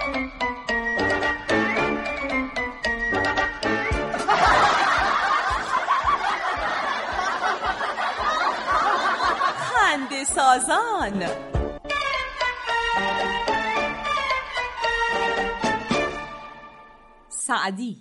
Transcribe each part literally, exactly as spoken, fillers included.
خنده سازان. سعدی.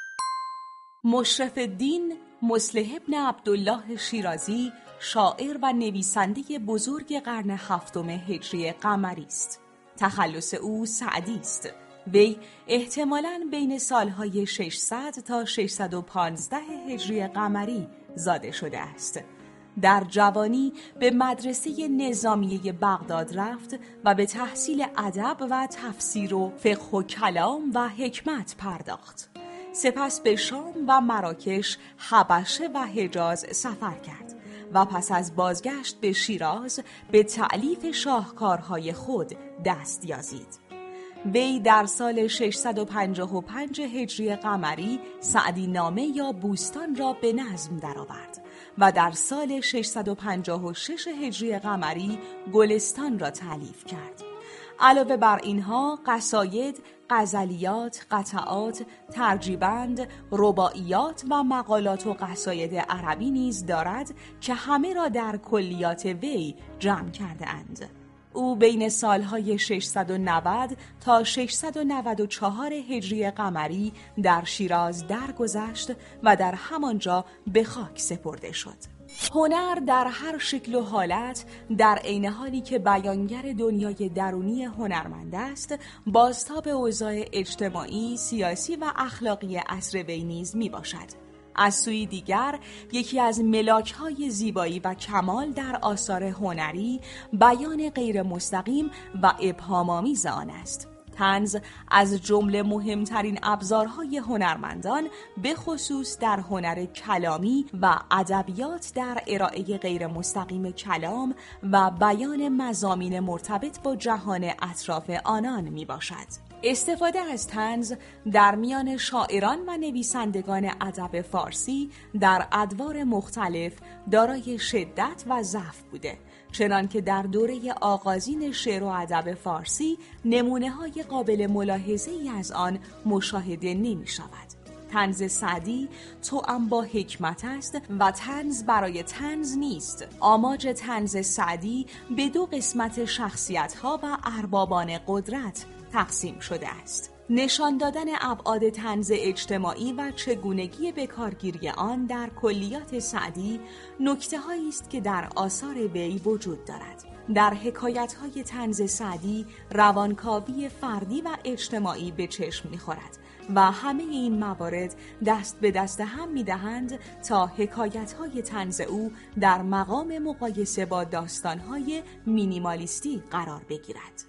مشرف الدین مصلح ابن عبدالله شیرازی شاعر و نویسنده بزرگ قرن هفتم هجری قمری است. تخلص او سعدی است. وی احتمالاً بین سالهای ششصد تا ششصد و پانزده هجری قمری زاده شده است. در جوانی به مدرسه نظامیه بغداد رفت و به تحصیل ادب و تفسیر و فقه و کلام و حکمت پرداخت. سپس به شام و مراکش، حبشه و حجاز سفر کرد و پس از بازگشت به شیراز به تألیف شاهکارهای خود دست یازید. وی در سال ششصد و پنجاه و پنج هجری قمری سعدی نامه یا بوستان را به نظم درآورد و در سال ششصد و پنجاه و شش هجری قمری گلستان را تألیف کرد. علاوه بر اینها قصاید، غزلیات، قطعات، ترجیبند، رباعیات و مقالات و قصاید عربی نیز دارد که همه را در کلیات وی جمع کرده اند. او بین سالهای ششصد و نود تا ششصد و نود و چهار هجری قمری در شیراز درگذشت و در همانجا به خاک سپرده شد. هنر در هر شکل و حالت در عین حالی که بیانگر دنیای درونی هنرمند است، بازتاب اوضاع اجتماعی، سیاسی و اخلاقی عصر وی نیز می باشد. از سوی دیگر یکی از ملاک‌های زیبایی و کمال در آثار هنری بیان غیر مستقیم و ابهام‌آمیز آن است. طنز از جمله مهمترین ابزارهای هنرمندان به خصوص در هنر کلامی و ادبیات در ارائه غیر مستقیم کلام و بیان مضامین مرتبط با جهان اطراف آنان می باشد. استفاده از طنز در میان شاعران و نویسندگان ادب فارسی در ادوار مختلف دارای شدت و ضعف بوده، چنان که در دوره آغازین شعر و ادب فارسی نمونه‌های قابل ملاحظه‌ای از آن مشاهده نمی شود. طنز سعدی توأم با حکمت است و طنز برای طنز نیست. آماج طنز سعدی به دو قسمت شخصیت‌ها و اربابان قدرت تقسیم شده است. نشان دادن ابعاد طنز اجتماعی و چگونگی بکارگیری آن در کلیات سعدی نکته‌هایی است که در آثار وی وجود دارد. در حکایت‌های طنز سعدی روانکاوی فردی و اجتماعی به چشم می‌خورد و همه این موارد دست به دست هم می‌دهند تا حکایت‌های طنز او در مقام مقایسه با داستان‌های مینیمالیستی قرار بگیرد.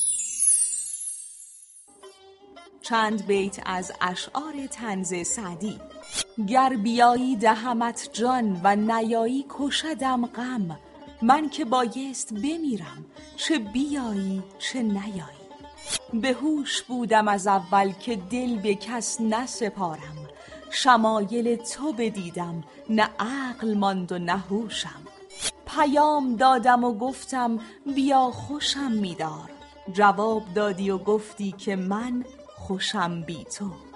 چند بیت از اشعار طنز سعدی. گر بیایی دهمت جان و نیایی کشدم غم، من که بایست بمیرم چه بیایی چه نیایی. به هوش بودم از اول که دل به کس نسپارم، شمایل تو بدیدم نه عقل ماند و نه هوشم. پیام دادم و گفتم بیا خوشم می‌دار، جواب دادی و گفتی که من خوشم بی تو.